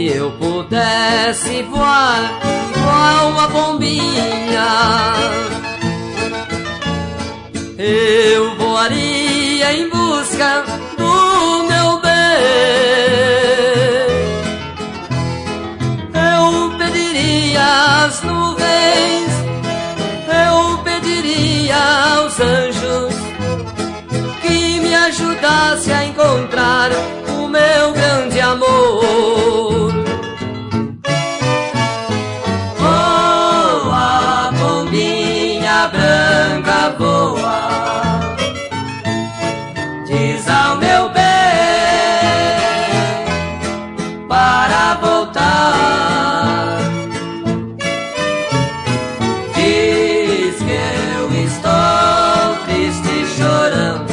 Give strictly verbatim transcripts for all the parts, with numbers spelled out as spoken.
eu pudesse voar igual uma pombinha, eu voaria em busca do meu bem. Eu pediria às nuvens, eu pediria aos anjos que me ajudasse a encontrar o meu grande amor. Voa, pombinha branca, voa, diz ao meu bem para voltar. Diz que eu estou triste chorando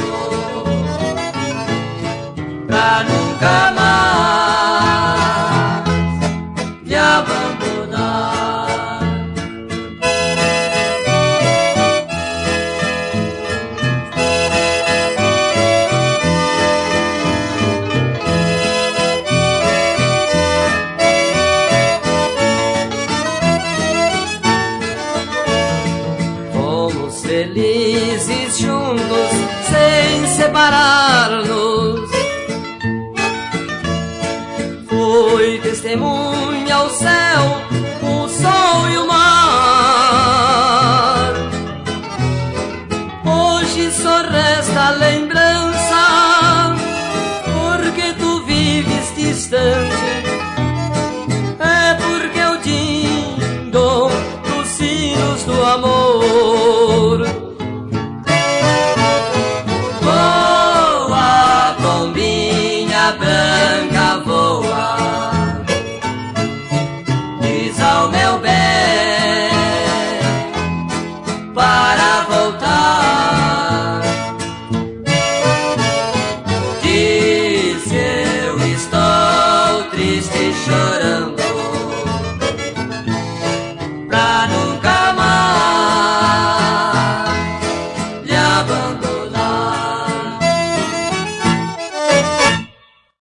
pra nunca mais me abandonar. Fomos felizes juntos sem separar-nos. Foi testemunha o céu, o sol e o mar. Hoje só resta a lembrança, porque tu vives distante